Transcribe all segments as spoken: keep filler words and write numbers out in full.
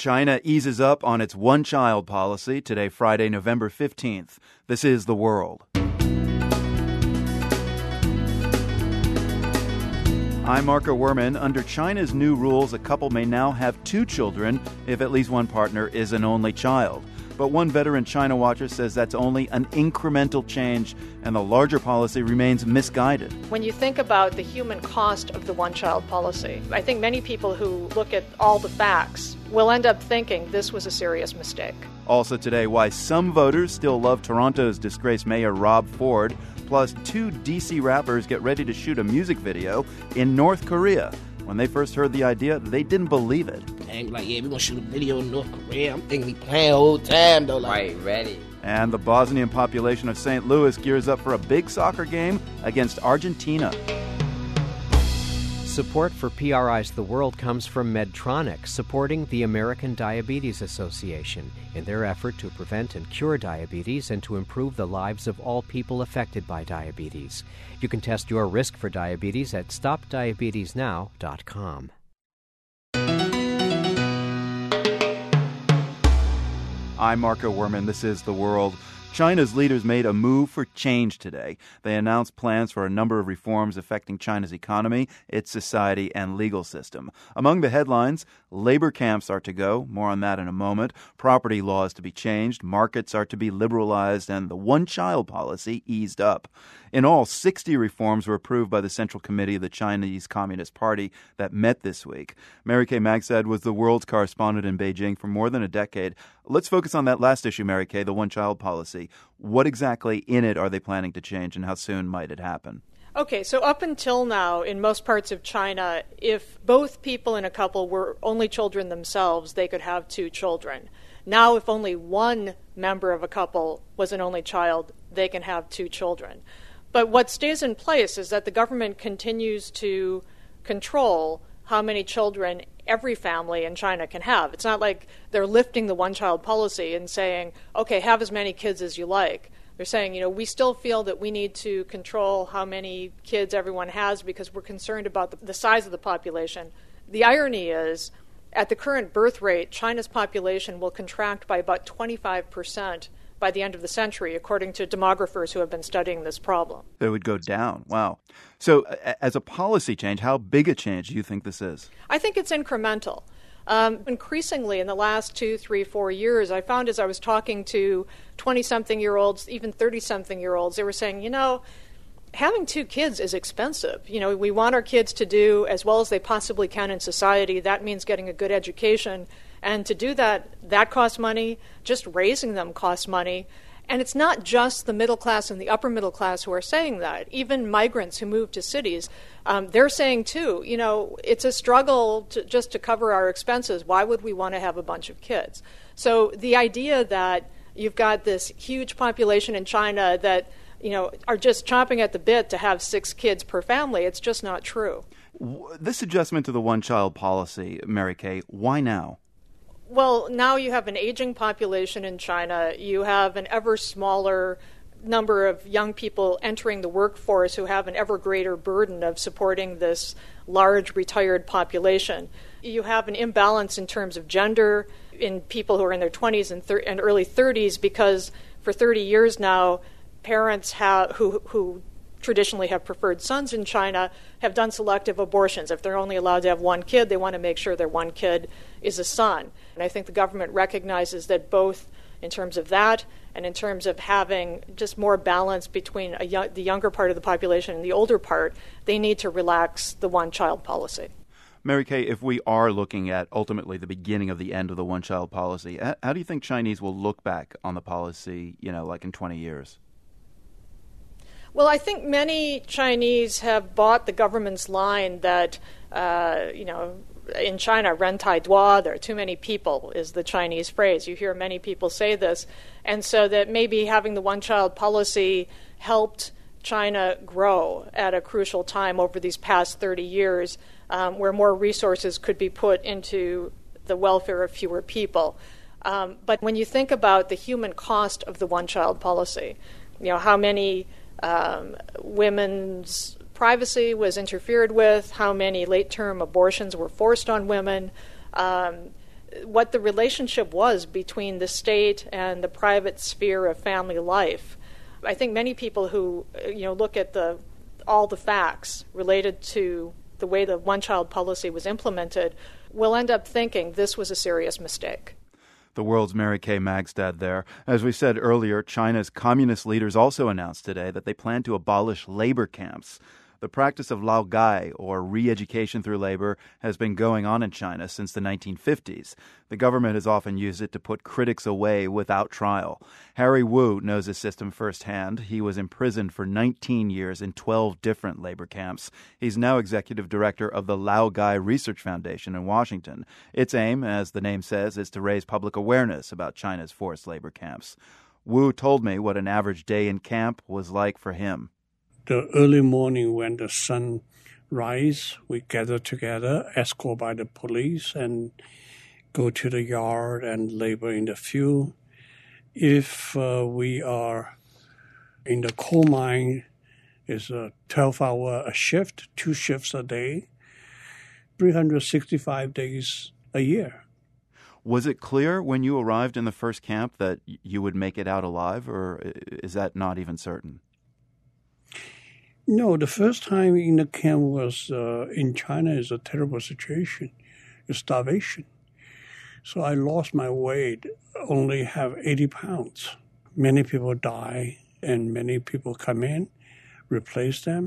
China eases up on its one-child policy today, Friday, November fifteenth. This is The World. I'm Marco Werman. Under China's new rules, a couple may now have two children if at least one partner is an only child. But one veteran China watcher says that's only an incremental change, and the larger policy remains misguided. When you think about the human cost of the one-child policy, I think many people who look at all the facts will end up thinking this was a serious mistake. Also today, why some voters still love Toronto's disgraced mayor Rob Ford, plus two D C rappers get ready to shoot a music video in North Korea. When they first heard the idea, they didn't believe it. And like, yeah, we're going to shoot a video in North Korea. I'm thinking we playing the whole time, though. Like. Right, ready. And the Bosnian population of Saint Louis gears up for a big soccer game against Argentina. Support for P R I's The World comes from Medtronic, supporting the American Diabetes Association in their effort to prevent and cure diabetes and to improve the lives of all people affected by diabetes. You can test your risk for diabetes at stop diabetes now dot com. I'm Marco Werman. This is The World. China's leaders made a move for change today. They announced plans for a number of reforms affecting China's economy, its society, and legal system. Among the headlines, labor camps are to go. More on that in a moment. Property laws to be changed. Markets are to be liberalized, and the one-child policy eased up. In all, sixty reforms were approved by the Central Committee of the Chinese Communist Party that met this week. Mary Kay Magstad was the world's correspondent in Beijing for more than a decade. Let's focus on that last issue, Mary Kay, the one-child policy. What exactly in it are they planning to change, and how soon might it happen? Okay, so up until now, in most parts of China, if both people in a couple were only children themselves, they could have two children. Now, if only one member of a couple was an only child, they can have two children. But what stays in place is that the government continues to control how many children every family in China can have. It's not like they're lifting the one-child policy and saying, okay, have as many kids as you like. They're saying, you know, we still feel that we need to control how many kids everyone has because we're concerned about the, the size of the population. The irony is, at the current birth rate, China's population will contract by about twenty-five percent by the end of the century, according to demographers who have been studying this problem. It would go down. Wow. So as a policy change, how big a change do you think this is? I think it's incremental. Um, increasingly, in the last two, three, four years, I found as I was talking to twenty-something-year-olds, even thirty-something-year-olds, they were saying, you know, having two kids is expensive. You know, we want our kids to do as well as they possibly can in society. That means getting a good education. And to do that, that costs money. Just raising them costs money. And it's not just the middle class and the upper middle class who are saying that. Even migrants who move to cities, um, they're saying too, you know, it's a struggle to, just to cover our expenses. Why would we want to have a bunch of kids? So the idea that you've got this huge population in China that, you know, are just chomping at the bit to have six kids per family, it's just not true. This adjustment to the one-child policy, Mary Kay, why now? Well, now you have an aging population in China. You have an ever smaller number of young people entering the workforce who have an ever greater burden of supporting this large retired population. You have an imbalance in terms of gender in people who are in their twenties and, thir- and early thirties because for thirty years now, parents have, who, who traditionally have preferred sons in China have done selective abortions. If they're only allowed to have one kid, they want to make sure their one kid is a son. And I think the government recognizes that both in terms of that and in terms of having just more balance between a young, the younger part of the population and the older part, they need to relax the one-child policy. Mary Kay, if we are looking at ultimately the beginning of the end of the one-child policy, how do you think Chinese will look back on the policy, you know, like in twenty years? Well, I think many Chinese have bought the government's line that, uh, you know, in China, ren tai dua, there are too many people, is the Chinese phrase. You hear many people say this. And so that maybe having the one-child policy helped China grow at a crucial time over these past thirty years, um, where more resources could be put into the welfare of fewer people. Um, but when you think about the human cost of the one-child policy, you know, how many um, women's privacy was interfered with, how many late-term abortions were forced on women, um, what the relationship was between the state and the private sphere of family life. I think many people who, you know, look at the all the facts related to the way the one-child policy was implemented will end up thinking this was a serious mistake. The world's Mary Kay Magstad there. As we said earlier, China's communist leaders also announced today that they plan to abolish labor camps. The practice of laogai, or re-education through labor, has been going on in China since the nineteen fifties. The government has often used it to put critics away without trial. Harry Wu knows the system firsthand. He was imprisoned for nineteen years in twelve different labor camps. He's now executive director of the Laogai Research Foundation in Washington. Its aim, as the name says, is to raise public awareness about China's forced labor camps. Wu told me what an average day in camp was like for him. The early morning when the sun rises, we gather together, escorted by the police, and go to the yard and labor in the field. If uh, we are in the coal mine, it's a twelve-hour a shift, two shifts a day, three hundred sixty-five days a year. Was it clear when you arrived in the first camp that you would make it out alive, or is that not even certain? No, the first time in the camp was uh, in China is a terrible situation, it's starvation. So I lost my weight, only have eighty pounds. Many people die and many people come in, replace them.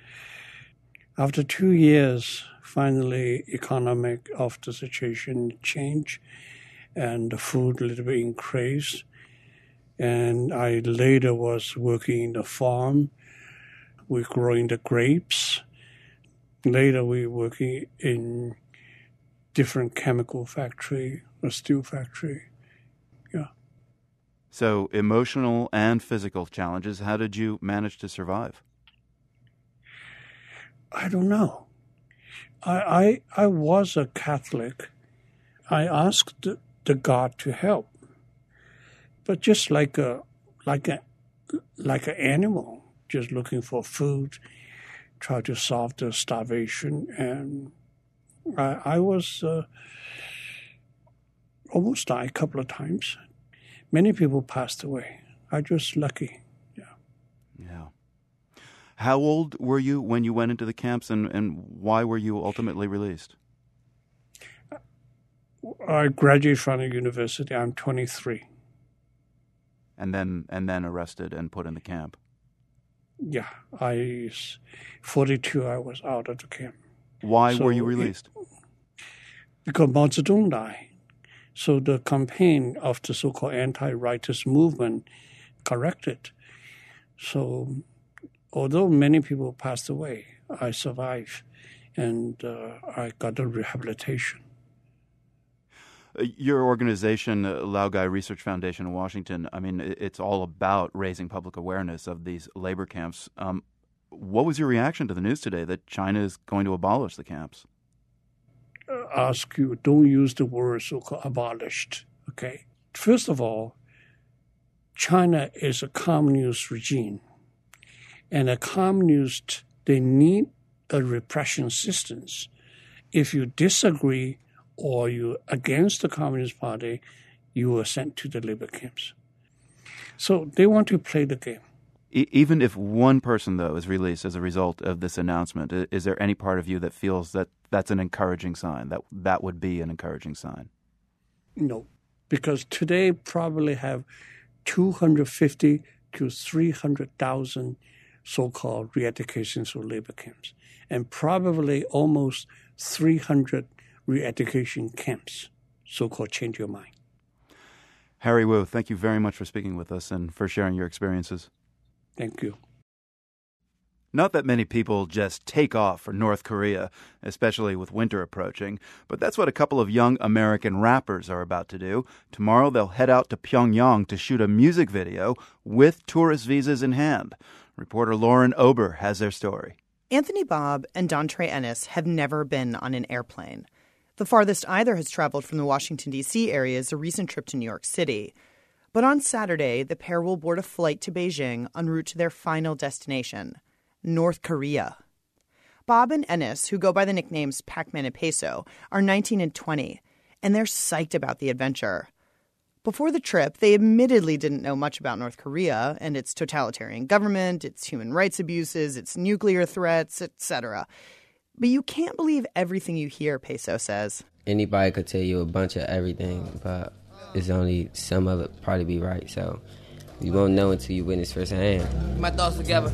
After two years, finally, economic of the situation changed and the food a little bit increased. And I later was working in the farm. We're growing the grapes. Later, we're working in different chemical factory, a steel factory. Yeah. So emotional and physical challenges. How did you manage to survive? I don't know. I I, I was a Catholic. I asked the, the God to help, but just like a like a like an animal. Just looking for food, try to solve the starvation. And I, I was uh, almost died a couple of times. Many people passed away. I was lucky. Yeah. Yeah. How old were you when you went into the camps, and, and why were you ultimately released? I graduated from the university. I'm twenty-three. And then and then arrested and put in the camp. Yeah, I forty-two. I was out of the camp. Why so were you released? It, because Mao Zedong died. So the campaign of the so-called anti-rightist movement corrected. So although many people passed away, I survived, and uh, I got a rehabilitation. Your organization, uh, Laogai Research Foundation in Washington, I mean, it's all about raising public awareness of these labor camps. Um, what was your reaction to the news today that China is going to abolish the camps? Uh, ask you, don't use the word so-called abolished, okay? First of all, China is a communist regime, and a communist, they need a repression system. If you disagree or you're against the Communist Party, you were sent to the labor camps. So they want to play the game. E- even if one person, though, is released as a result of this announcement, is there any part of you that feels that that's an encouraging sign, that that would be an encouraging sign? No, because today probably have two hundred fifty to three hundred thousand so-called re-education through labor camps, and probably almost three hundred re-education camps, so-called Change Your Mind. Harry Wu, thank you very much for speaking with us and for sharing your experiences. Thank you. Not that many people just take off for North Korea, especially with winter approaching, but that's what a couple of young American rappers are about to do. Tomorrow they'll head out to Pyongyang to shoot a music video with tourist visas in hand. Reporter Lauren Ober has their story. Anthony Bob and Dontre Ennis have never been on an airplane. The farthest either has traveled from the Washington, D C area is a recent trip to New York City. But on Saturday, the pair will board a flight to Beijing en route to their final destination, North Korea. Bob and Ennis, who go by the nicknames Pac-Man and Peso, are nineteen and twenty, and they're psyched about the adventure. Before the trip, they admittedly didn't know much about North Korea and its totalitarian government, its human rights abuses, its nuclear threats, et cetera. But you can't believe everything you hear, Peso says. Anybody could tell you a bunch of everything, but it's only some of it probably be right. So you won't know until you witness firsthand. My thoughts together.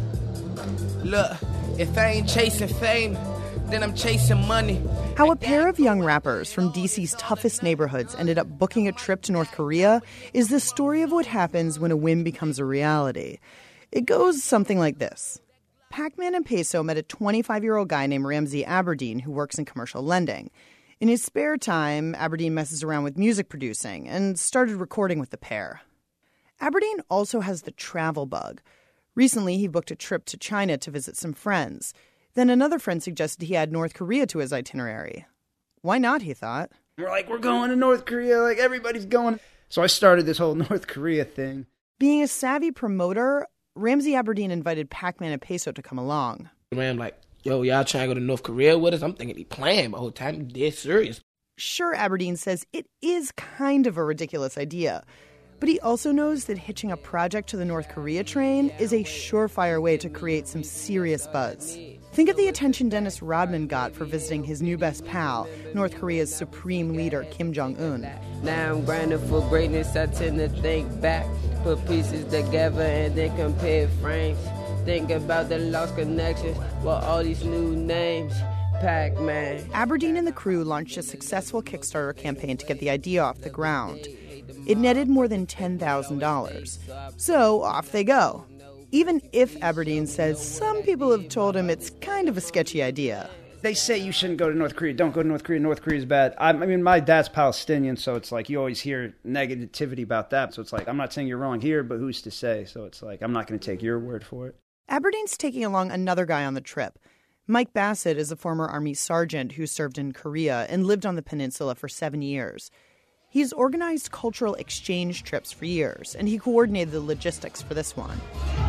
Look, if I ain't chasing fame, then I'm chasing money. How a pair of young rappers from D C's toughest neighborhoods ended up booking a trip to North Korea is the story of what happens when a whim becomes a reality. It goes something like this. Pac-Man and Peso met a twenty-five-year-old guy named Ramsey Aberdeen who works in commercial lending. In his spare time, Aberdeen messes around with music producing and started recording with the pair. Aberdeen also has the travel bug. Recently, he booked a trip to China to visit some friends. Then another friend suggested he add North Korea to his itinerary. Why not, he thought. We're like, we're going to North Korea, like everybody's going. So I started this whole North Korea thing. Being a savvy promoter, Ramsey Aberdeen invited Pac-Man and Peso to come along. Ram like, yo, y'all trying to go to North Korea with us? I'm thinking he playing the whole time. He dead serious. Sure, Aberdeen says it is kind of a ridiculous idea. But he also knows that hitching a project to the North Korea train is a surefire way to create some serious buzz. Think of the attention Dennis Rodman got for visiting his new best pal, North Korea's supreme leader, Kim Jong-un. Now I'm grinding for greatness, I tend to think back, put pieces together and then compare frames. Think about the lost connections with all these new names. Pac-Man. Aberdeen and the crew launched a successful Kickstarter campaign to get the idea off the ground. It netted more than ten thousand dollars. So off they go. Even if Aberdeen says some people have told him it's kind of a sketchy idea. They say you shouldn't go to North Korea. Don't go to North Korea. North Korea is bad. I, I mean, my dad's Palestinian, so it's like you always hear negativity about that. So it's like, I'm not saying you're wrong here, but who's to say? So it's like, I'm not going to take your word for it. Aberdeen's taking along another guy on the trip. Mike Bassett is a former Army sergeant who served in Korea and lived on the peninsula for seven years. He's organized cultural exchange trips for years, and he coordinated the logistics for this one.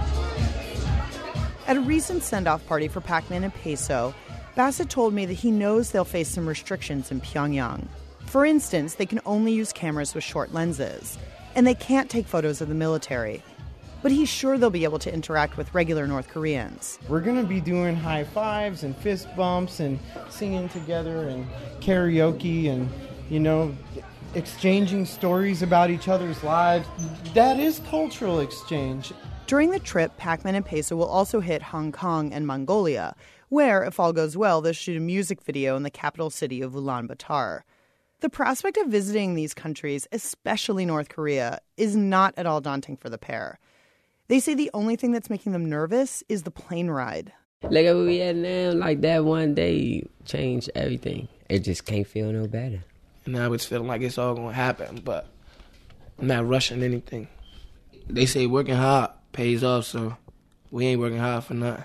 At a recent send-off party for Pac-Man and Peso, Bassett told me that he knows they'll face some restrictions in Pyongyang. For instance, they can only use cameras with short lenses, and they can't take photos of the military. But he's sure they'll be able to interact with regular North Koreans. We're going to be doing high fives and fist bumps and singing together and karaoke and, you know, exchanging stories about each other's lives. That is cultural exchange. During the trip, Pac-Man and Peso will also hit Hong Kong and Mongolia, where, if all goes well, they'll shoot a music video in the capital city of Ulaanbaatar. The prospect of visiting these countries, especially North Korea, is not at all daunting for the pair. They say the only thing that's making them nervous is the plane ride. Like where we at now, like that one day changed everything. It just can't feel no better. Now it's feeling like it's all going to happen, but I'm not rushing anything. They say working hard pays off, so we ain't working hard for nothing.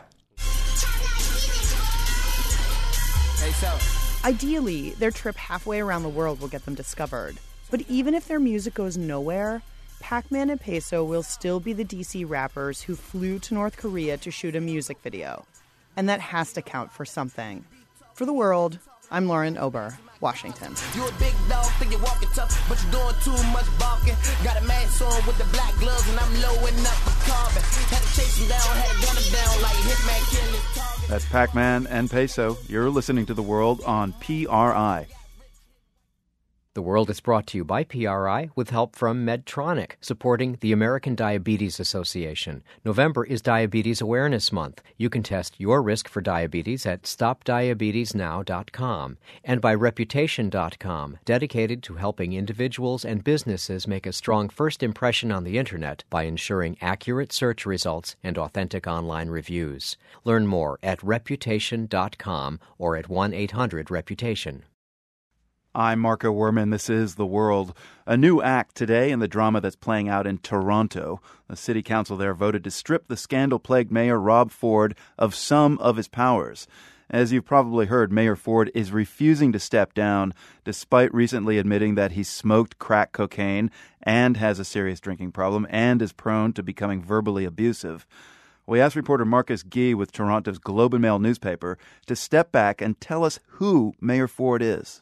Hey, so. Ideally, their trip halfway around the world will get them discovered. But even if their music goes nowhere, Pac-Man and Peso will still be the D C rappers who flew to North Korea to shoot a music video. And that has to count for something. For The World, I'm Lauren Ober, Washington. You a big dog, think you're walking tough, but you're doing too much barking. Got a mask on with the black gloves, and I'm lowing up the carbon. Had to chase him down, had to gun him down like Hitman killing his target. That's Pac-Man and Peso. You're listening to The World on P R I. The World is brought to you by P R I with help from Medtronic, supporting the American Diabetes Association. November is Diabetes Awareness Month. You can test your risk for diabetes at stop diabetes now dot com and by reputation dot com, dedicated to helping individuals and businesses make a strong first impression on the Internet by ensuring accurate search results and authentic online reviews. Learn more at reputation dot com or at one eight hundred reputation. I'm Marco Werman. This is The World. A new act today in the drama that's playing out in Toronto. The city council there voted to strip the scandal-plagued mayor Rob Ford of some of his powers. As you've probably heard, Mayor Ford is refusing to step down, despite recently admitting that he smoked crack cocaine and has a serious drinking problem and is prone to becoming verbally abusive. We asked reporter Marcus Gee with Toronto's Globe and Mail newspaper to step back and tell us who Mayor Ford is.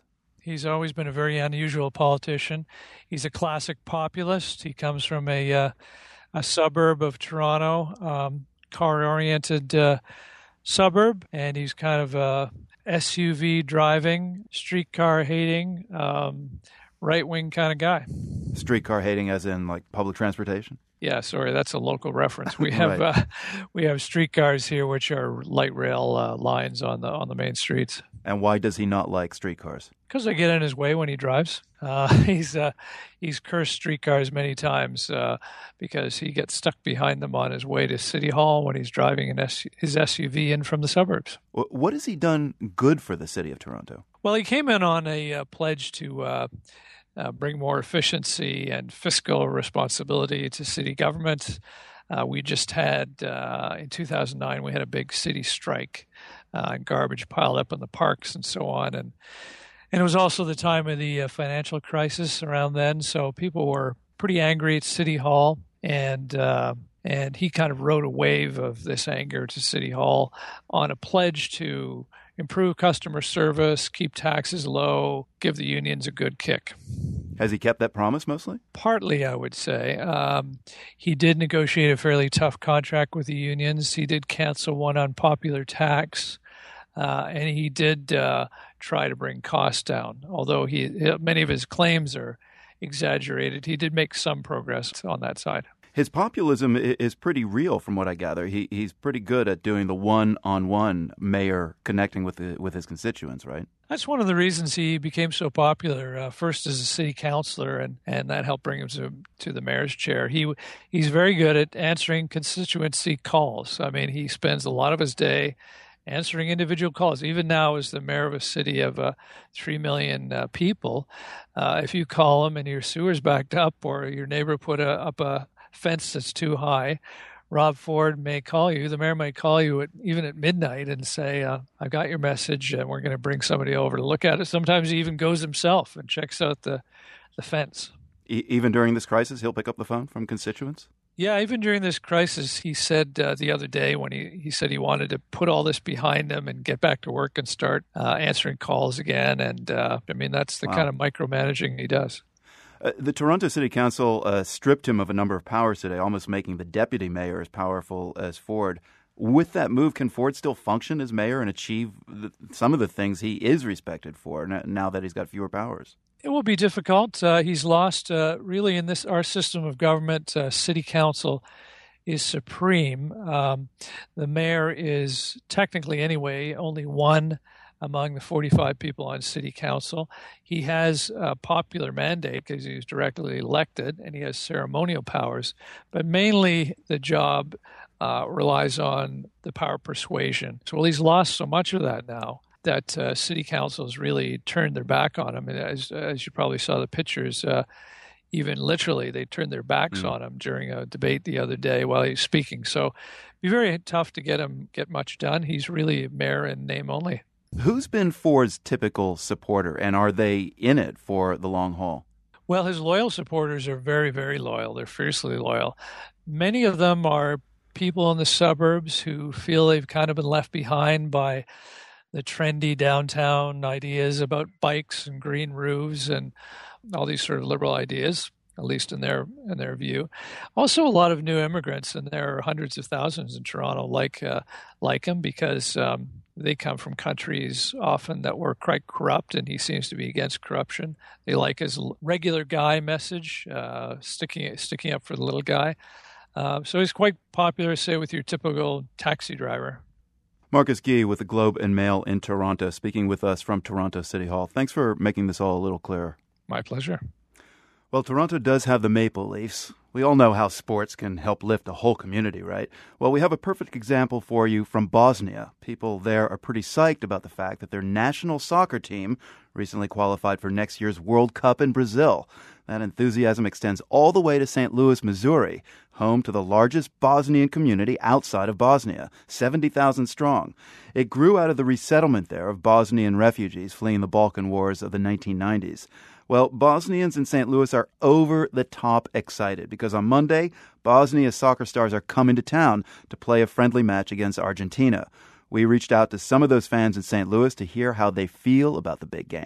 He's always been a very unusual politician. He's a classic populist. He comes from a uh, a suburb of Toronto, um, car-oriented uh, suburb, and he's kind of a S U V driving, streetcar hating, um, right-wing kind of guy. Streetcar hating as in like public transportation? Yeah, sorry, that's a local reference. We have right. uh, we have streetcars here, which are light rail uh, lines on the on the main streets. And why does he not like streetcars? Because they get in his way when he drives. Uh, he's uh, he's cursed streetcars many times uh, because he gets stuck behind them on his way to City Hall when he's driving an S- his S U V in from the suburbs. What has he done good for the city of Toronto? Well, he came in on a uh, pledge to uh, uh, bring more efficiency and fiscal responsibility to city government. Uh, we just had, uh, in two thousand nine, we had a big city strike, uh, garbage piled up in the parks and so on. And and it was also the time of the uh, financial crisis around then, so people were pretty angry at City Hall. And uh, and he kind of rode a wave of this anger to City Hall on a pledge to improve customer service, keep taxes low, give the unions a good kick. Has he kept that promise mostly? Partly, I would say. Um, he did negotiate a fairly tough contract with the unions. He did cancel one unpopular tax, uh, and he did uh, try to bring costs down. Although he many of his claims are exaggerated, he did make some progress on that side. His populism is pretty real, from what I gather. He he's pretty good at doing the one-on-one mayor connecting with the, with his constituents, right? That's one of the reasons he became so popular. Uh, first as a city councilor, and, and that helped bring him to to the mayor's chair. He he's very good at answering constituency calls. I mean, he spends a lot of his day answering individual calls. Even now, as the mayor of a city of uh, three million uh, people, uh, if you call him and your sewer's backed up, or your neighbor put a, up a fence that's too high, Rob Ford may call you. The mayor might call you at, even at midnight and say, uh, I got your message and we're going to bring somebody over to look at it. Sometimes he even goes himself and checks out the, the fence. E- even during this crisis, he'll pick up the phone from constituents? Yeah, even during this crisis, he said uh, the other day when he, he said he wanted to put all this behind him and get back to work and start uh, answering calls again. And uh, I mean, that's the wow. kind of micromanaging he does. Uh, the Toronto City Council uh, stripped him of a number of powers today, almost making the deputy mayor as powerful as Ford. With that move, can Ford still function as mayor and achieve the, some of the things he is respected for now that he's got fewer powers? It will be difficult. Uh, he's lost, uh, really, in this our system of government. Uh, city council is supreme. Um, the mayor is technically, anyway, only one among the forty-five people on city council. He has a popular mandate because he was directly elected, and he has ceremonial powers. But mainly the job uh, relies on the power of persuasion. So well, he's lost so much of that now that uh, city council has really turned their back on him. And as, as you probably saw the pictures, uh, even literally they turned their backs mm. on him during a debate the other day while he was speaking. So it'd be very tough to get him get much done. He's really mayor in name only. Who's been Ford's typical supporter, and are they in it for the long haul? Well, his loyal supporters are very, very loyal. They're fiercely loyal. Many of them are people in the suburbs who feel they've kind of been left behind by the trendy downtown ideas about bikes and green roofs and all these sort of liberal ideas, at least in their in their view. Also, a lot of new immigrants, and there are hundreds of thousands in Toronto like uh, like him because um, they come from countries often that were quite corrupt, and he seems to be against corruption. They like his regular guy message, uh, sticking sticking up for the little guy. Uh, so he's quite popular, say, with your typical taxi driver. Marcus Gee with the Globe and Mail in Toronto, speaking with us from Toronto City Hall. Thanks for making this all a little clearer. My pleasure. Well, Toronto does have the Maple Leafs. We all know how sports can help lift a whole community, right? Well, we have a perfect example for you from Bosnia. People there are pretty psyched about the fact that their national soccer team recently qualified for next year's World Cup in Brazil. That enthusiasm extends all the way to Saint Louis, Missouri, home to the largest Bosnian community outside of Bosnia, seventy thousand strong. It grew out of the resettlement there of Bosnian refugees fleeing the Balkan Wars of the nineteen nineties. Well, Bosnians in Saint Louis are over the top excited because on Monday, Bosnia soccer stars are coming to town to play a friendly match against Argentina. We reached out to some of those fans in Saint Louis to hear how they feel about the big game.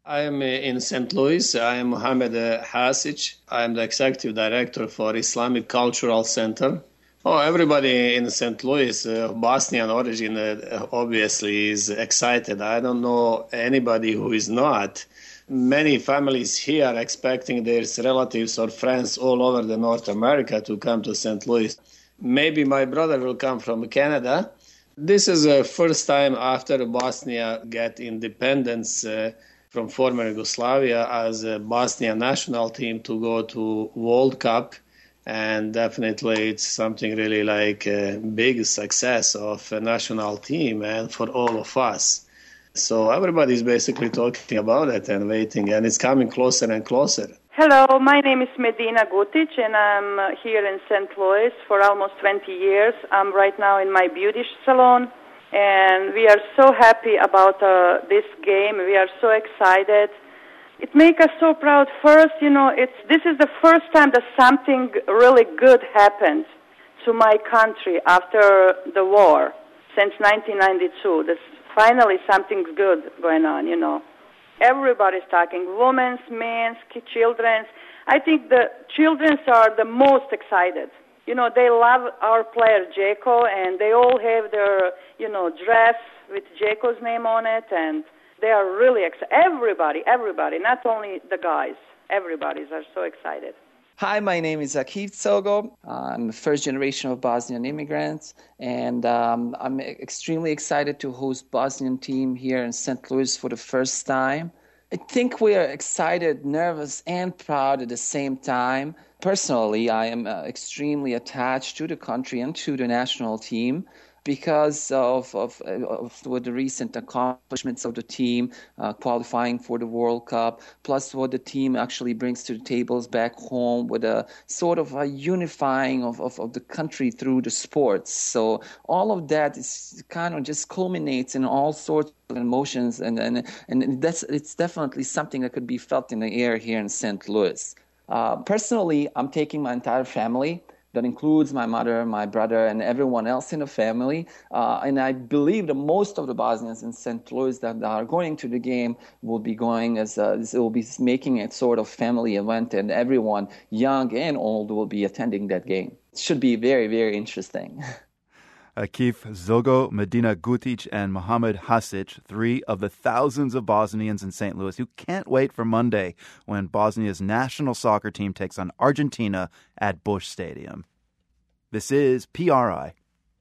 I am in Saint Louis. I am Mohamed Hasic. I am the Executive Director for Islamic Cultural Center. Oh, everybody in Saint Louis, uh, Bosnian origin, uh, obviously is excited. I don't know anybody who is not. Many families here are expecting their relatives or friends all over the North America to come to Saint Louis. Maybe my brother will come from Canada. This is the first time after Bosnia get independence uh, from former Yugoslavia as a Bosnian national team to go to World Cup. And definitely it's something really like a big success of a national team and for all of us. So everybody's basically talking about it and waiting, and it's coming closer and closer. Hello, my name is Medina Gutic, and I'm here in Saint Louis for almost twenty years. I'm right now in my beauty salon, and we are so happy about uh, this game. We are so excited. It makes us so proud. First, you know, it's this is the first time that something really good happened to my country after the war, since nineteen ninety-two. There's finally something good going on, you know. Everybody's talking, women's, men's, children's. I think the children's are the most excited. You know, they love our player, Dzeko, and they all have their, you know, dress with Dzeko's name on it, and they are really excited. Everybody, everybody, not only the guys, everybody's are so excited. Hi, my name is Akif Tsogo. I'm the first generation of Bosnian immigrants, and um, I'm extremely excited to host Bosnian team here in Saint Louis for the first time. I think we are excited, nervous, and proud at the same time. Personally, I am uh, extremely attached to the country and to the national team, because of, of, of what the recent accomplishments of the team, uh, qualifying for the World Cup, plus what the team actually brings to the tables back home with a sort of a unifying of, of, of the country through the sports. So all of that is kind of just culminates in all sorts of emotions, and, and, and that's it's definitely something that could be felt in the air here in Saint Louis. Uh, personally, I'm taking my entire family. That includes my mother, my brother, and everyone else in the family. Uh, and I believe that most of the Bosnians in Saint Louis that are going to the game will be going as a, will be making it sort of family event, and everyone, young and old, will be attending that game. It should be very, very interesting. Akif Tsogo, Medina Gutic, and Mohamed Hasic, three of the thousands of Bosnians in Saint Louis who can't wait for Monday when Bosnia's national soccer team takes on Argentina at Busch Stadium. This is P R I.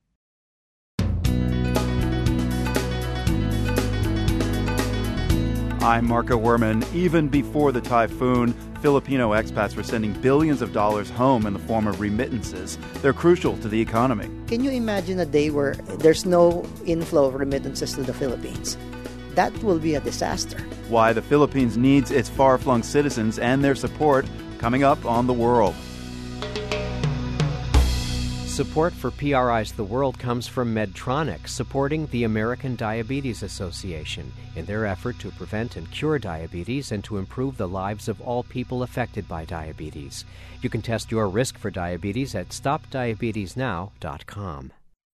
I'm Marco Werman. Even before the typhoon, Filipino expats were sending billions of dollars home in the form of remittances. They're crucial to the economy. Can you imagine a day where there's no inflow of remittances to the Philippines? That will be a disaster. Why the Philippines needs its far-flung citizens and their support, coming up on The World. Support for P R I's The World comes from Medtronic, supporting the American Diabetes Association in their effort to prevent and cure diabetes and to improve the lives of all people affected by diabetes. You can test your risk for diabetes at stop diabetes now dot com.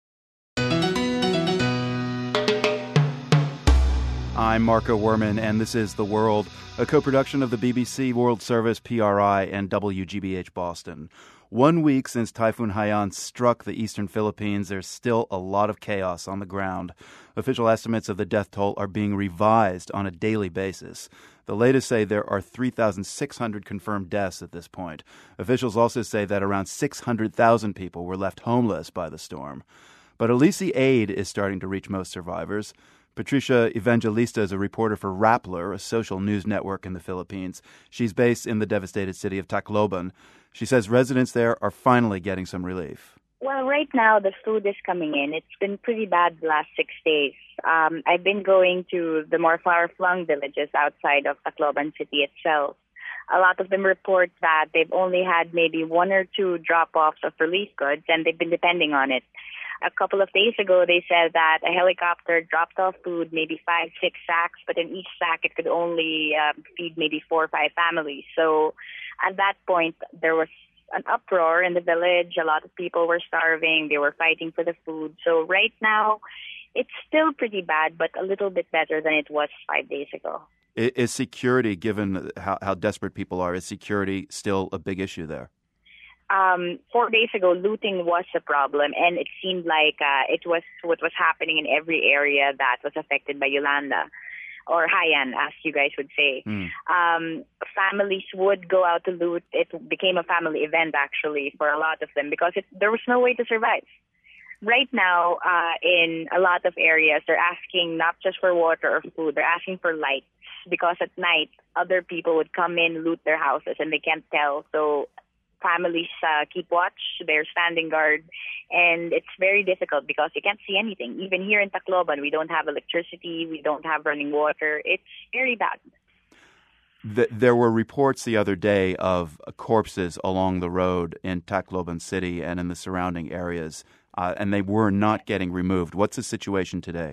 I'm Marco Werman, and this is The World, a co-production of the B B C World Service, P R I, and W G B H Boston. One week since Typhoon Haiyan struck the eastern Philippines, there's still a lot of chaos on the ground. Official estimates of the death toll are being revised on a daily basis. The latest say there are three thousand six hundred confirmed deaths at this point. Officials also say that around six hundred thousand people were left homeless by the storm. But Elise aid is starting to reach most survivors. Patricia Evangelista is a reporter for Rappler, a social news network in the Philippines. She's based in the devastated city of Tacloban. She says residents there are finally getting some relief. Well, right now the food is coming in. It's been pretty bad the last six days. Um, I've been going to the more far-flung villages outside of Tacloban city itself. A lot of them report that they've only had maybe one or two drop-offs of relief goods, and they've been depending on it. A couple of days ago, they said that a helicopter dropped off food, maybe five, six sacks, but in each sack it could only uh, feed maybe four or five families. So at that point, there was an uproar in the village. A lot of people were starving. They were fighting for the food. So right now, it's still pretty bad, but a little bit better than it was five days ago. Is security, given how, how desperate people are, is security still a big issue there? Um, four days ago, looting was a problem, and it seemed like uh, it was what was happening in every area that was affected by Yolanda, or Haiyan, as you guys would say. Mm. Um, families would go out to loot. It became a family event, actually, for a lot of them, because it, there was no way to survive. Right now, uh, in a lot of areas, they're asking not just for water or food, they're asking for lights, because at night, other people would come in, loot their houses, and they can't tell. So families uh, keep watch, they're standing guard, and it's very difficult because you can't see anything. Even here in Tacloban, we don't have electricity, we don't have running water. It's very bad. The, there were reports the other day of corpses along the road in Tacloban City and in the surrounding areas, uh, and they were not getting removed. What's the situation today?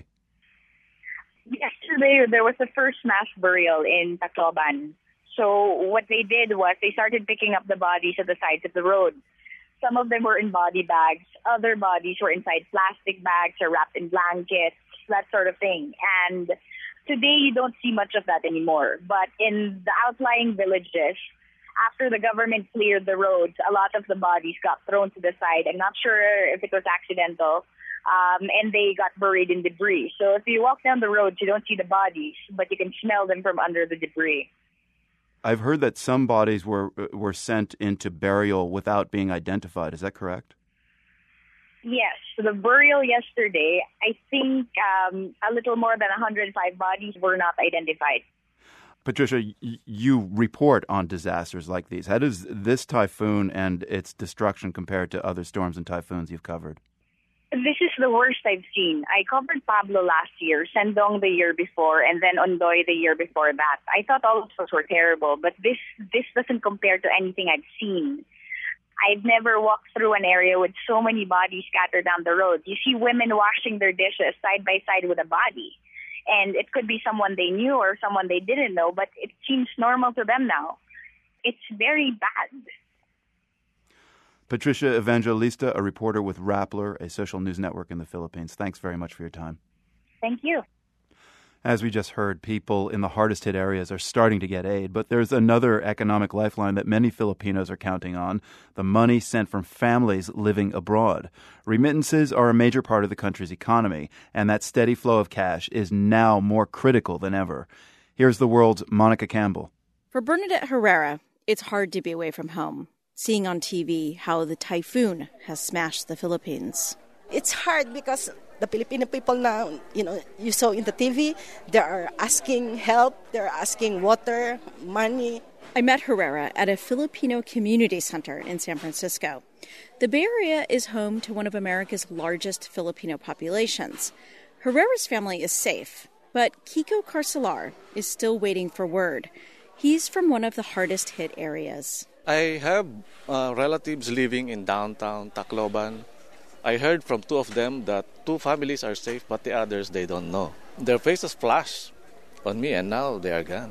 Yesterday, there was the first mass burial in Tacloban. So what they did was they started picking up the bodies at the sides of the road. Some of them were in body bags. Other bodies were inside plastic bags or wrapped in blankets, that sort of thing. And today, you don't see much of that anymore. But in the outlying villages, after the government cleared the roads, a lot of the bodies got thrown to the side. I'm not sure if it was accidental. Um, and they got buried in debris. So if you walk down the roads, you don't see the bodies, but you can smell them from under the debris. I've heard that some bodies were were sent into burial without being identified. Is that correct? Yes. So the burial yesterday, I think um, a little more than one hundred five bodies were not identified. Patricia, y- you report on disasters like these. How does this typhoon and its destruction compare to other storms and typhoons you've covered? This is the worst I've seen. I covered Pablo last year, Sendong the year before, and then Ondoy the year before that. I thought all of those were terrible, but this this doesn't compare to anything I've seen. I've never walked through an area with so many bodies scattered down the road. You see women washing their dishes side by side with a body. And it could be someone they knew or someone they didn't know, but it seems normal to them now. It's very bad. Patricia Evangelista, a reporter with Rappler, a social news network in the Philippines. Thanks very much for your time. Thank you. As we just heard, people in the hardest hit areas are starting to get aid, but there's another economic lifeline that many Filipinos are counting on, the money sent from families living abroad. Remittances are a major part of the country's economy, and that steady flow of cash is now more critical than ever. Here's the world's Monica Campbell. For Bernadette Herrera, it's hard to be away from home, seeing on T V how the typhoon has smashed the Philippines. It's hard because the Filipino people now, you know, you saw in the T V, they are asking help, they're asking water, money. I met Herrera at a Filipino community center in San Francisco. The Bay Area is home to one of America's largest Filipino populations. Herrera's family is safe, but Kiko Carcelar is still waiting for word. He's from one of the hardest hit areas. I have uh, relatives living in downtown Tacloban. I heard from two of them that two families are safe, but the others they don't know. Their faces flash on me, and now they are gone.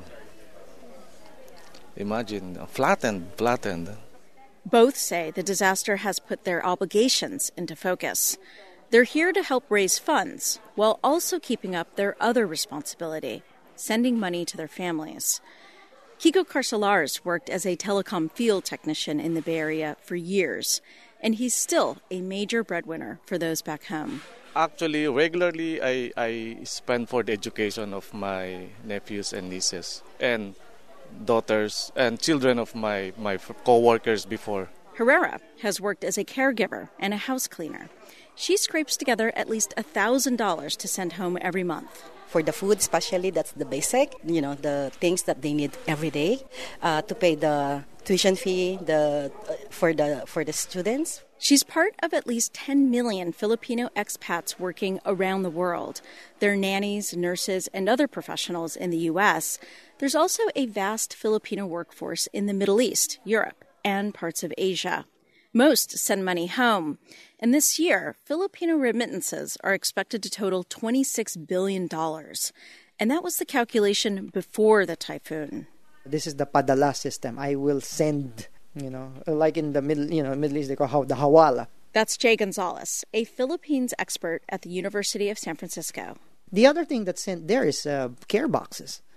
Imagine, flattened, flattened. Both say the disaster has put their obligations into focus. They're here to help raise funds while also keeping up their other responsibility, sending money to their families. Kiko Carcelar's worked as a telecom field technician in the Bay Area for years, and he's still a major breadwinner for those back home. Actually, regularly, I, I spend for the education of my nephews and nieces and daughters and children of my, my co-workers before. Herrera has worked as a caregiver and a house cleaner. She scrapes together at least one thousand dollars to send home every month. For the food especially, that's the basic, you know, the things that they need every day uh, to pay the tuition fee the uh, for the for the students. She's part of at least ten million Filipino expats working around the world. They're nannies, nurses, and other professionals in the U S. There's also a vast Filipino workforce in the Middle East, Europe, and parts of Asia. Most send money home. And this year, Filipino remittances are expected to total twenty-six billion dollars. And that was the calculation before the typhoon. This is the padala system. I will send, you know, like in the Middle, you know, Middle East, they call the hawala. That's Jay Gonzalez, a Philippines expert at the University of San Francisco. The other thing that's sent there is uh, care boxes.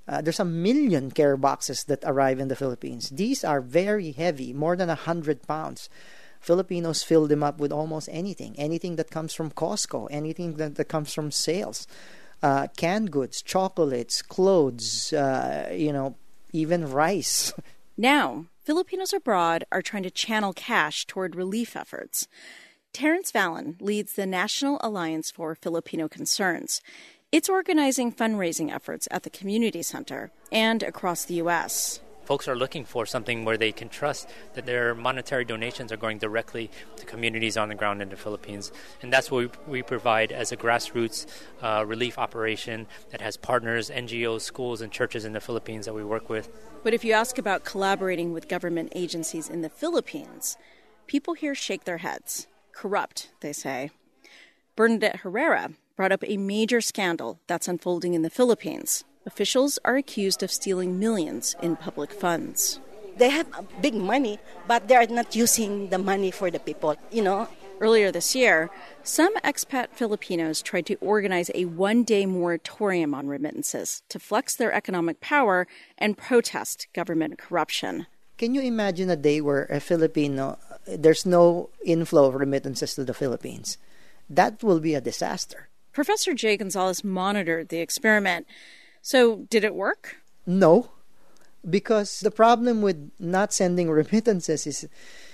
Uh, there's a million care boxes that arrive in the Philippines. These are very heavy, more than one hundred pounds. Filipinos fill them up with almost anything, anything that comes from Costco, anything that, that comes from sales, uh, canned goods, chocolates, clothes, uh, you know, even rice. Now, Filipinos abroad are trying to channel cash toward relief efforts. Terrence Vallon leads the National Alliance for Filipino Concerns. It's organizing fundraising efforts at the community center and across the U S. Folks are looking for something where they can trust that their monetary donations are going directly to communities on the ground in the Philippines. And that's what we, we provide as a grassroots uh, relief operation that has partners, N G Os, schools, and churches in the Philippines that we work with. But if you ask about collaborating with government agencies in the Philippines, people here shake their heads. Corrupt, they say. Bernadette Herrera brought up a major scandal that's unfolding in the Philippines. Officials are accused of stealing millions in public funds. They have big money, but they are not using the money for the people, you know. Earlier this year, some expat Filipinos tried to organize a one-day moratorium on remittances to flex their economic power and protest government corruption. Can you imagine a day where a Filipino, there's no inflow of remittances to the Philippines? That will be a disaster. Professor Jay Gonzalez monitored the experiment. So, did it work? No, because the problem with not sending remittances is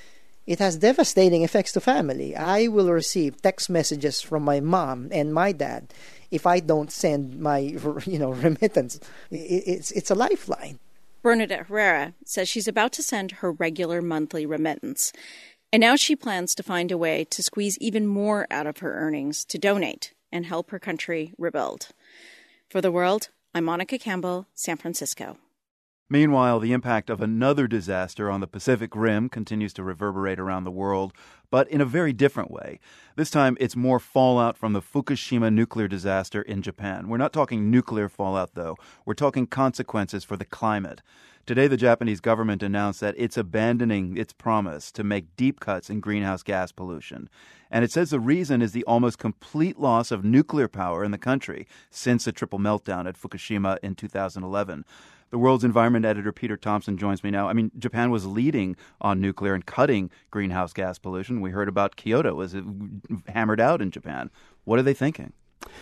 it has devastating effects to family. I will receive text messages from my mom and my dad if I don't send my, you know, remittance. It's it's a lifeline. Bernadette Herrera says she's about to send her regular monthly remittance. And now she plans to find a way to squeeze even more out of her earnings to donate and help her country rebuild. For The World, I'm Monica Campbell, San Francisco. Meanwhile, the impact of another disaster on the Pacific Rim continues to reverberate around the world, but in a very different way. This time, it's more fallout from the Fukushima nuclear disaster in Japan. We're not talking nuclear fallout, though. We're talking consequences for the climate. Today, the Japanese government announced that it's abandoning its promise to make deep cuts in greenhouse gas pollution. And it says the reason is the almost complete loss of nuclear power in the country since the triple meltdown at Fukushima in two thousand eleven. The World's Environment editor Peter Thompson joins me now. I mean, Japan was leading on nuclear and cutting greenhouse gas pollution. We heard about Kyoto was hammered out in Japan. What are they thinking?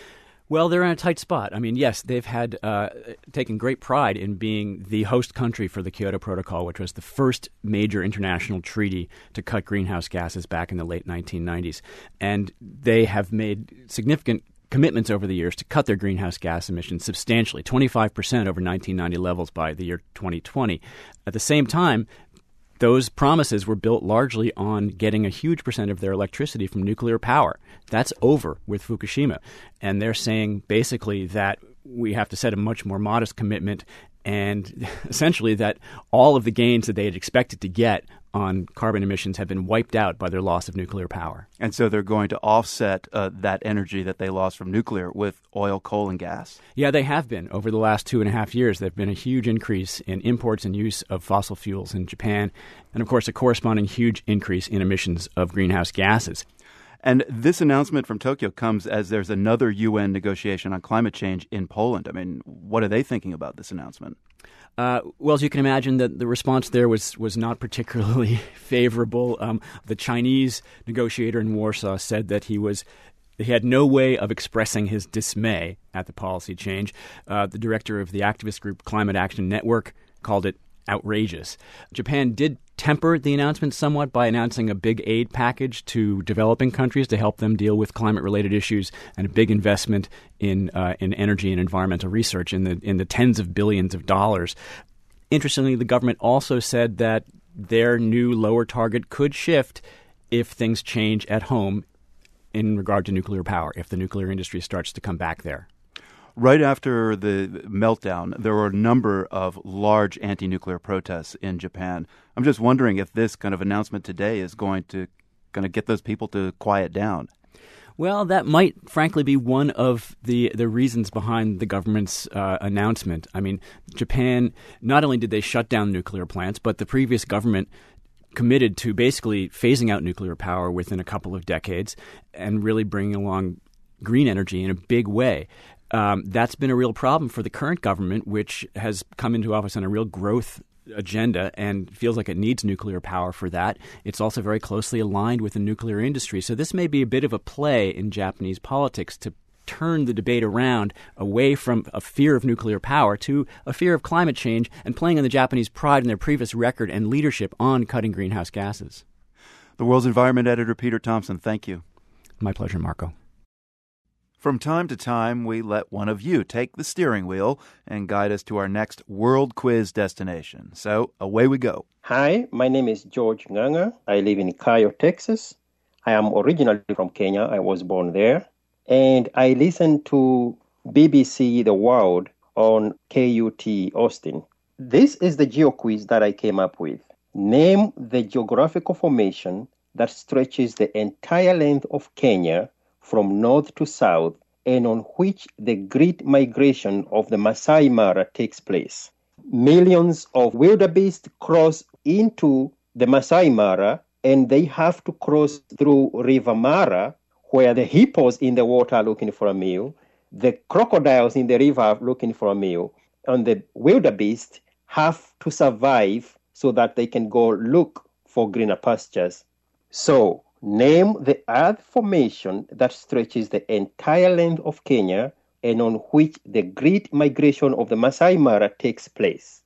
Well, they're in a tight spot. I mean, yes, they've had uh, taken great pride in being the host country for the Kyoto Protocol, which was the first major international treaty to cut greenhouse gases back in the late nineteen nineties. And they have made significant commitments over the years to cut their greenhouse gas emissions substantially, twenty-five percent over nineteen ninety levels by the year twenty twenty. At the same time, those promises were built largely on getting a huge percent of their electricity from nuclear power. That's over with Fukushima. And they're saying basically that we have to set a much more modest commitment and essentially that all of the gains that they had expected to get on carbon emissions have been wiped out by their loss of nuclear power. And so they're going to offset uh, that energy that they lost from nuclear with oil, coal, and gas. Yeah, they have been. Over the last two and a half years, there have been a huge increase in imports and use of fossil fuels in Japan, and of course a corresponding huge increase in emissions of greenhouse gases. And this announcement from Tokyo comes as there's another U N negotiation on climate change in Poland. I mean, what are they thinking about this announcement? Uh, well, as you can imagine, the, the response there was, was not particularly favorable. Um, the Chinese negotiator in Warsaw said that he was he had no way of expressing his dismay at the policy change. Uh, the director of the activist group Climate Action Network called it outrageous. Japan did temper the announcement somewhat by announcing a big aid package to developing countries to help them deal with climate-related issues and a big investment in uh, in energy and environmental research in the in the tens of billions of dollars. Interestingly, the government also said that their new lower target could shift if things change at home in regard to nuclear power, if the nuclear industry starts to come back there. Right after the meltdown, there were a number of large anti-nuclear protests in Japan. I'm just wondering if this kind of announcement today is going to going to get those people to quiet down. Well, that might, frankly, be one of the, the reasons behind the government's uh, announcement. I mean, Japan, not only did they shut down nuclear plants, but the previous government committed to basically phasing out nuclear power within a couple of decades and really bringing along green energy in a big way. um, that's been a real problem for the current government, which has come into office on a real growth agenda and feels like it needs nuclear power for that. It's also very closely aligned with the nuclear industry. So this may be a bit of a play in Japanese politics to turn the debate around away from a fear of nuclear power to a fear of climate change and playing on the Japanese pride in their previous record and leadership on cutting greenhouse gases. The World's Environment Editor, Peter Thompson, thank you. My pleasure, Marco. From time to time, we let one of you take the steering wheel and guide us to our next world quiz destination. So away we go. Hi, my name is George Nganga. I live in Kayo, Texas. I am originally from Kenya. I was born there. And I listen to B B C The World on K U T Austin. This is the geo quiz that I came up with. Name the geographical formation that stretches the entire length of Kenya from north to south, and on which the Great Migration of the Masai Mara takes place. Millions of wildebeest cross into the Masai Mara, and they have to cross through River Mara, where the hippos in the water are looking for a meal, the crocodiles in the river are looking for a meal, and the wildebeest have to survive so that they can go look for greener pastures. So, name the earth formation that stretches the entire length of Kenya and on which the Great Migration of the Masai Mara takes place.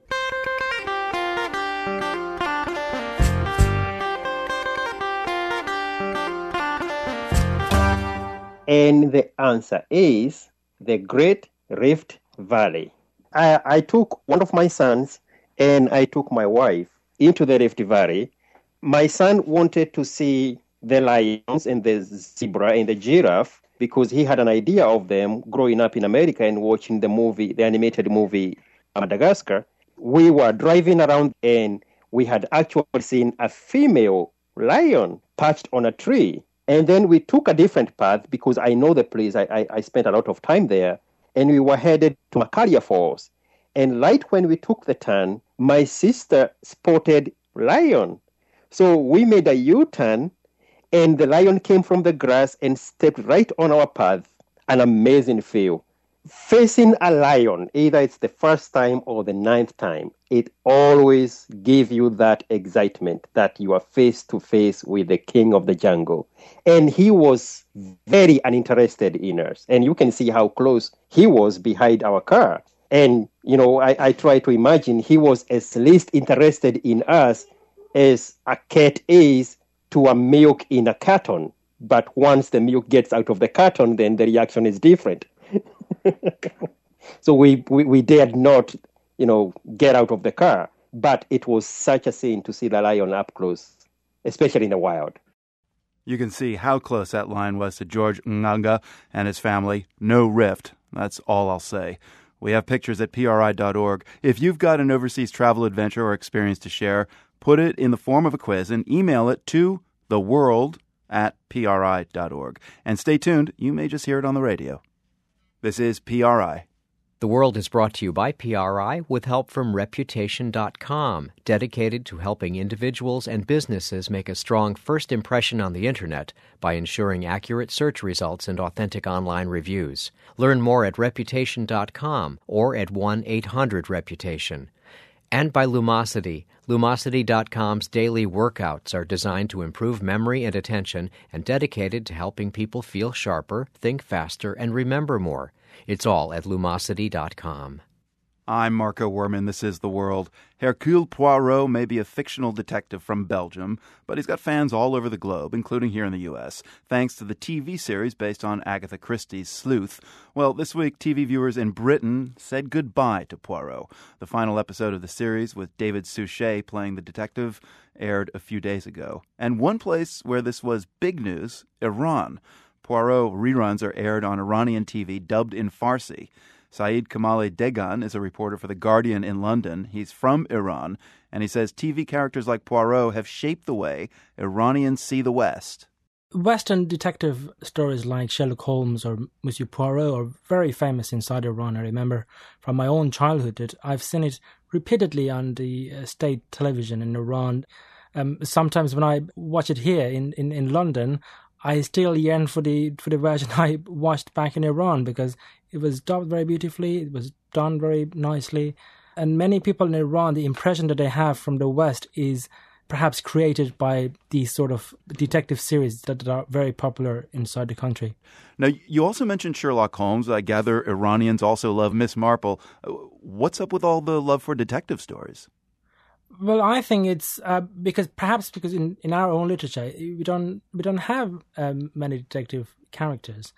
And the answer is the Great Rift Valley. I, I took one of my sons and I took my wife into the Rift Valley. My son wanted to see the lions and the zebra and the giraffe because he had an idea of them growing up in America and watching the movie, the animated movie Madagascar. We were driving around and we had actually seen a female lion perched on a tree. And then we took a different path because I know the place. I, I, I spent a lot of time there. And we were headed to Makaria Falls. And right when we took the turn, my sister spotted lion. So we made a U-turn, and the lion came from the grass and stepped right on our path. An amazing feel. Facing a lion, either it's the first time or the ninth time, it always gives you that excitement that you are face to face with the king of the jungle. And he was very uninterested in us. And you can see how close he was behind our car. And, you know, I, I try to imagine he was as least interested in us as a cat is to a milk in a carton. But once the milk gets out of the carton, then the reaction is different. So we, we, we dared not, you know, get out of the car. But it was such a scene to see the lion up close, especially in the wild. You can see how close that line was to George Nganga and his family. No rift. That's all I'll say. We have pictures at P R I dot org. If you've got an overseas travel adventure or experience to share, put it in the form of a quiz and email it to theworld at P R I dot org. And stay tuned. You may just hear it on the radio. This is P R I. The World is brought to you by P R I with help from Reputation dot com, dedicated to helping individuals and businesses make a strong first impression on the Internet by ensuring accurate search results and authentic online reviews. Learn more at Reputation dot com or at one eight hundred reputation. And by Lumosity. Lumosity dot com's daily workouts are designed to improve memory and attention and dedicated to helping people feel sharper, think faster, and remember more. It's all at Lumosity dot com. I'm Marco Werman. This is The World. Hercule Poirot may be a fictional detective from Belgium, but he's got fans all over the globe, including here in the U S, thanks to the T V series based on Agatha Christie's Sleuth. Well, this week, T V viewers in Britain said goodbye to Poirot. The final episode of the series, with David Suchet playing the detective, aired a few days ago. And one place where this was big news, Iran. Poirot reruns are aired on Iranian T V, dubbed in Farsi. Saeed Kamali Degan is a reporter for The Guardian in London. He's from Iran, and he says T V characters like Poirot have shaped the way Iranians see the West. Western detective stories like Sherlock Holmes or Monsieur Poirot are very famous inside Iran. I remember from my own childhood that I've seen it repeatedly on the uh, state television in Iran. Um, sometimes when I watch it here in, in, in London, I still yearn for the for the version I watched back in Iran, because it was dubbed very beautifully, it was done very nicely. And many people in Iran, the impression that they have from the West is perhaps created by these sort of detective series that are very popular inside the country. Now, you also mentioned Sherlock Holmes. I gather Iranians also love Miss Marple. What's up with all the love for detective stories? Well, I think it's uh, because perhaps because in, in our own literature we don't we don't have um, many detective characters.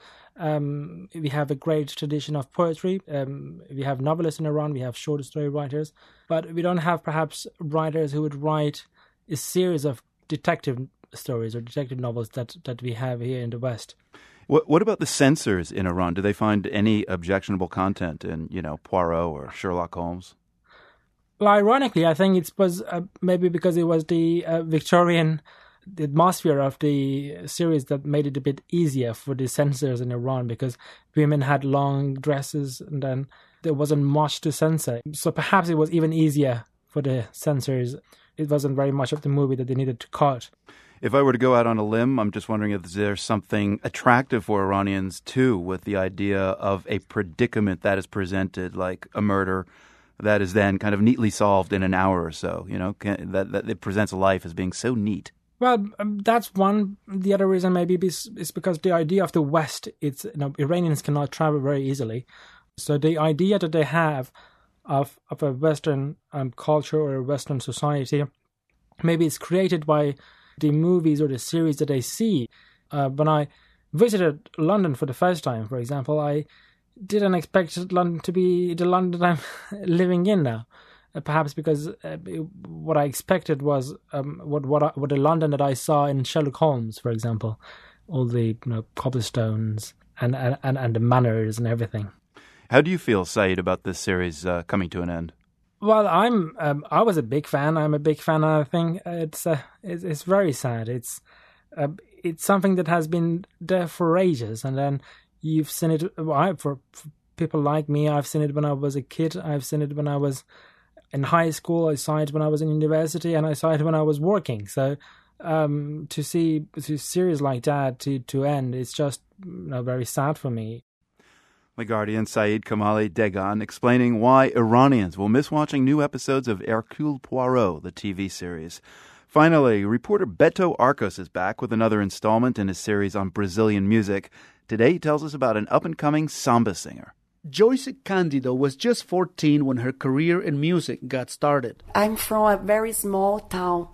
Um, we have a great tradition of poetry. Um, we have novelists in Iran. We have short story writers, but we don't have perhaps writers who would write a series of detective stories or detective novels that, that we have here in the West. What, what about the censors in Iran? Do they find any objectionable content in, you know, Poirot or Sherlock Holmes? Well, ironically, I think it was uh, maybe because it was the uh, Victorian the atmosphere of the series that made it a bit easier for the censors in Iran, because women had long dresses and then there wasn't much to censor. So perhaps it was even easier for the censors. It wasn't very much of the movie that they needed to cut. If I were to go out on a limb, I'm just wondering if there's something attractive for Iranians, too, with the idea of a predicament that is presented, like a murder that is then kind of neatly solved in an hour or so. You know, can, that, that it presents life as being so neat. Well, um, that's one. The other reason maybe is, is because the idea of the West, it's, you know, Iranians cannot travel very easily. So the idea that they have of of a Western um, culture or a Western society, maybe it's created by the movies or the series that they see. Uh, when I visited London for the first time, for example, I didn't expect London to be the London I'm living in now. Uh, perhaps because uh, what I expected was um, what what I, what the London that I saw in Sherlock Holmes, for example, all the, you know, cobblestones and, and, and, and the manners and everything. How do you feel, Saeed, about this series uh, coming to an end? Well, I'm um, I was a big fan. I'm a big fan. I think it's uh, it's, it's very sad. It's uh, it's something that has been there for ages, and then you've seen it. I, for, for people like me, I've seen it when I was a kid. I've seen it when I was in high school. I saw it when I was in university, and I saw it when I was working. So um, to see a series like that to to end, it's just, you know, very sad for me. The Guardian's Saeed Kamali Degan explaining why Iranians will miss watching new episodes of Hercule Poirot, the T V series. Finally, reporter Beto Arcos is back with another installment in his series on Brazilian music. Today he tells us about an up-and-coming samba singer. Joyce Candido was just fourteen when her career in music got started. I'm from a very small town,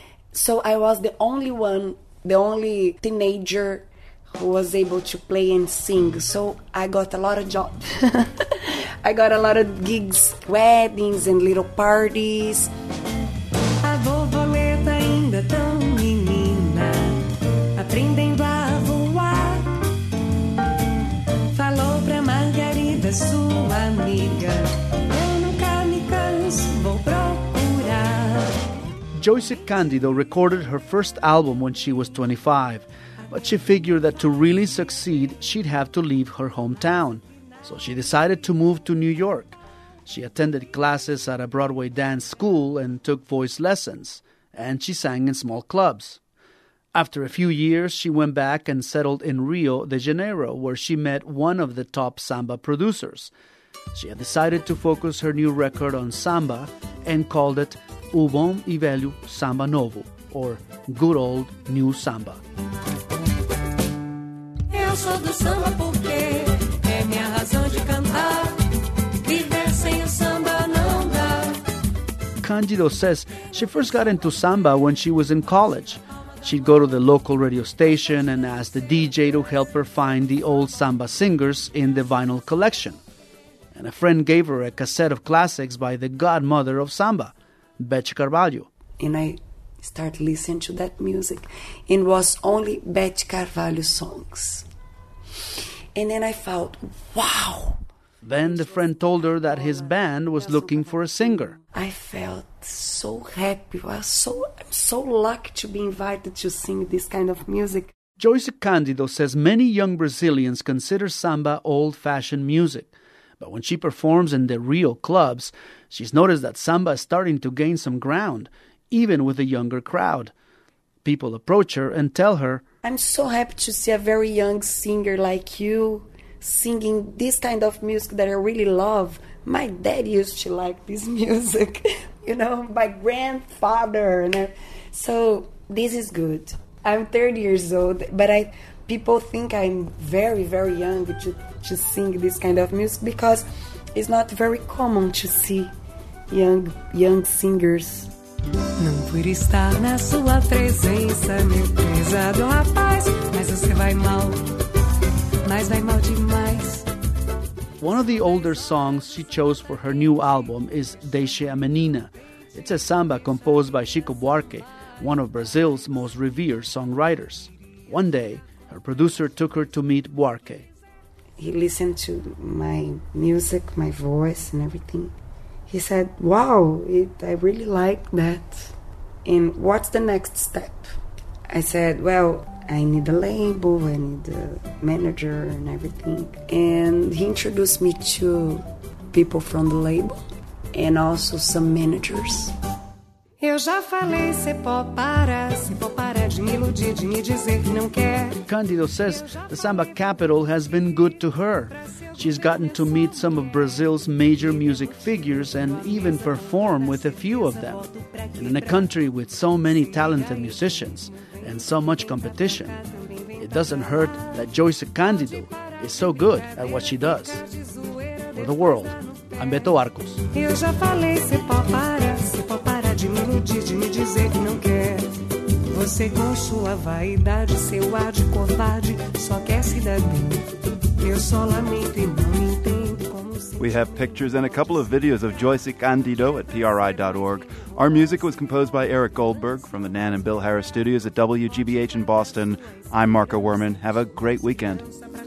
so I was the only one, the only teenager who was able to play and sing. So I got a lot of jobs. I got a lot of gigs, weddings and little parties. A borboleta ainda tão menina, aprendendo a voar. Falou pra Margarida, sua amiga, eu nunca me canso, vou procurar. Joyce Candido recorded her first album when she was twenty-five. But she figured that to really succeed, she'd have to leave her hometown. So she decided to move to New York. She attended classes at a Broadway dance school and took voice lessons, and she sang in small clubs. After a few years, she went back and settled in Rio de Janeiro, where she met one of the top samba producers. She had decided to focus her new record on samba and called it O Bom e Velho Samba Novo, or Good Old New Samba. Eu sou do samba porque é minha razão de cantar. Viver sem o samba não dá. Candido says she first got into samba when she was in college. She'd go to the local radio station and ask the D J to help her find the old samba singers in the vinyl collection. And a friend gave her a cassette of classics by the godmother of samba, Beth Carvalho. And I started listening to that music. It was only Beth Carvalho songs. And then I thought, wow. Then the friend told her that his band was looking for a singer. I felt so happy. I was so, I'm so lucky to be invited to sing this kind of music. Joyce Candido says many young Brazilians consider samba old-fashioned music. But when she performs in the Rio clubs, she's noticed that samba is starting to gain some ground, even with a younger crowd. People approach her and tell her, I'm so happy to see a very young singer like you singing this kind of music that I really love. My dad used to like this music, you know, my grandfather. And I, so this is good. I'm thirty years old, but I people think I'm very, very young to, to sing this kind of music because it's not very common to see young young singers. Não por estar na sua presença, meu prezado rapaz, mas você vai mal, mas vai mal demais. One of the older songs she chose for her new album is Deixe a Menina. It's a samba composed by Chico Buarque, one of Brazil's most revered songwriters. One day, her producer took her to meet Buarque. He listened to my music, my voice, and everything. He said, wow, it, I really like that. And what's the next step? I said, well, I need a label, I need a manager and everything. And he introduced me to people from the label and also some managers. Eu já falei, cê pode parar, cê pode parar de me iludir, de me dizer que não quer. Candido says the samba capital has been good to her. She's gotten to meet some of Brazil's major music figures and even perform with a few of them. And in a country with so many talented musicians and so much competition, it doesn't hurt that Joyce Candido is so good at what she does. For the world, I'm Beto Arcos. Eu já falei, cê pode parar, cê pode parar de me iludir, de me dizer que não quer. Você com sua vaidade, seu ar de covarde, só quer se dar bem. Eu só lamento e não entendo como se... We have pictures and a couple of videos of Joyce Candido at P R I dot org. Our music was composed by Eric Goldberg from the Nan and Bill Harris studios at W G B H in Boston. I'm Marco Werman. Have a great weekend.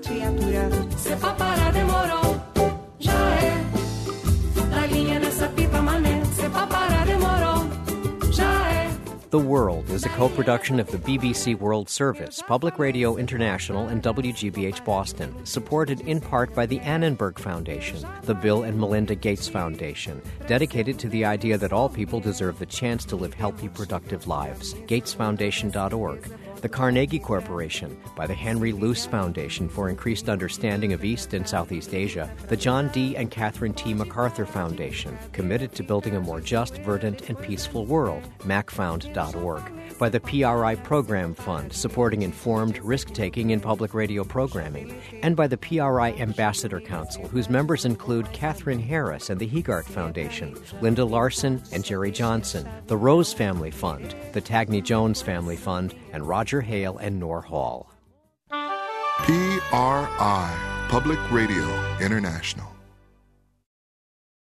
Cê pode parar, demorou, já é. Da linha nessa pipa mané, cê pode parar, demorou, já é. The World is a co-production of the B B C World Service, Public Radio International, and W G B H Boston, supported in part by the Annenberg Foundation, the Bill and Melinda Gates Foundation, dedicated to the idea that all people deserve the chance to live healthy, productive lives. gates foundation dot org. The Carnegie Corporation, by the Henry Luce Foundation for Increased Understanding of East and Southeast Asia, the John D. and Catherine T. MacArthur Foundation, committed to building a more just, verdant, and peaceful world, mac found dot org, by the P R I Program Fund, supporting informed risk-taking in public radio programming, and by the P R I Ambassador Council, whose members include Catherine Harris and the Hegart Foundation, Linda Larson and Jerry Johnson, the Rose Family Fund, the Tagney Jones Family Fund, and Roger Hale and Nor Hall. P R I, Public Radio International.